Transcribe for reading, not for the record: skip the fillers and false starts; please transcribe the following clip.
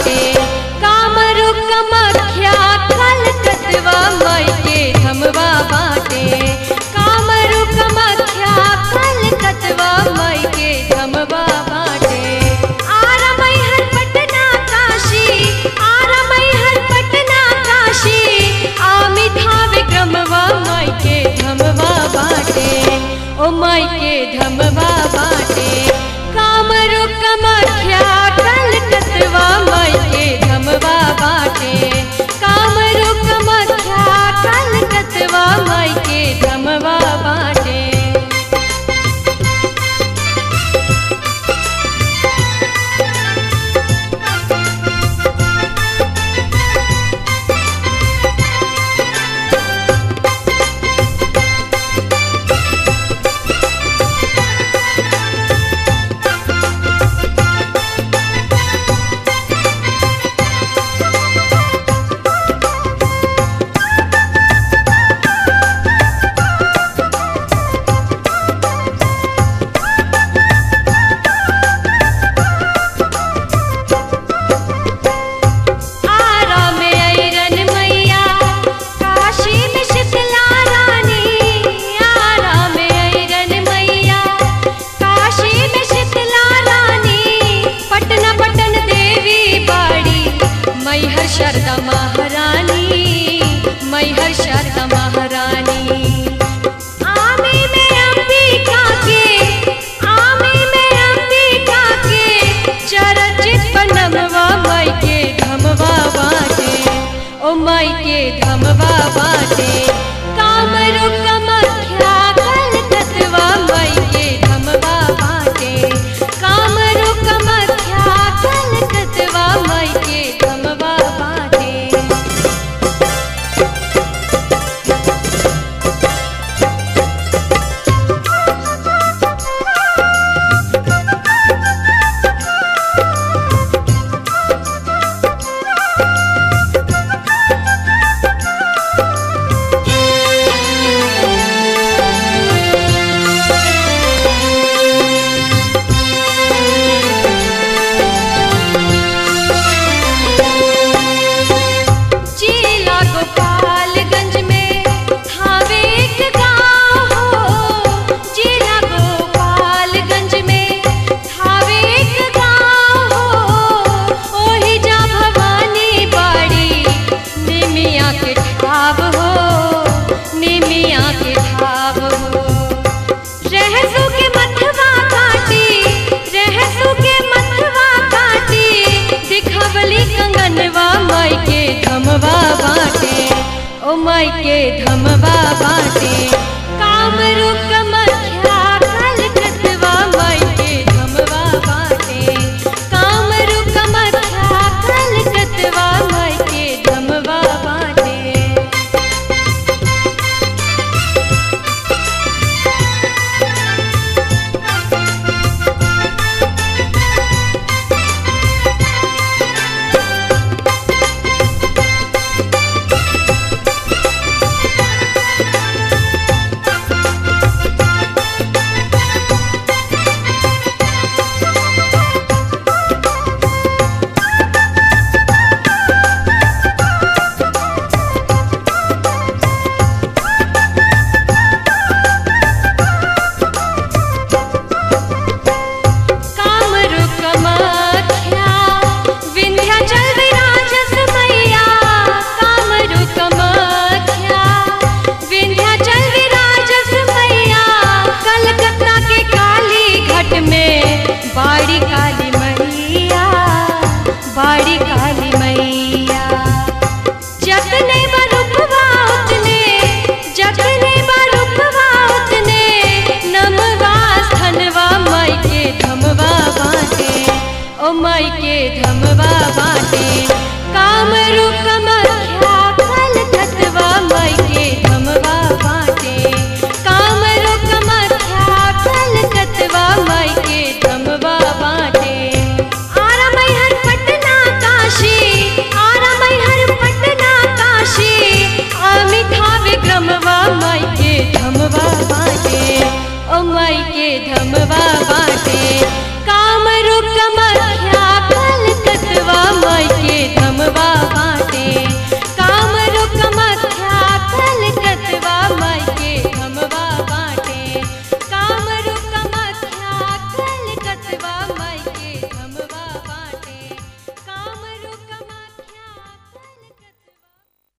बाटे कामरू कमख्या कलकतवा माई के धमवा बाटे कामरू कमख्या कलकतवा माई के धमवा बाटे आरा मैहर पटना काशी आरा मैहर पटना काशी आमी धावे ग्रमवा माई के धमवा बाटे ओ माई के धमवा बाटे कामरू कमख्या कलकतवा माई के धमवा बाटे कामरू कमख्या कलकतवा माई के धमवा बाटे शारदा महारानी मैहर शारदा महारानी आमी में अंबिका के चरचित बनमवा माई के धमवा बाटे ओ माई के धमवा बाटे कामरू कमख्या कलकतवा माई के धमवा बाटे कामरू कमख्या कलकतवा माई के धमवा धमवा बाटे ओ माई के धमवा बाटे कामरू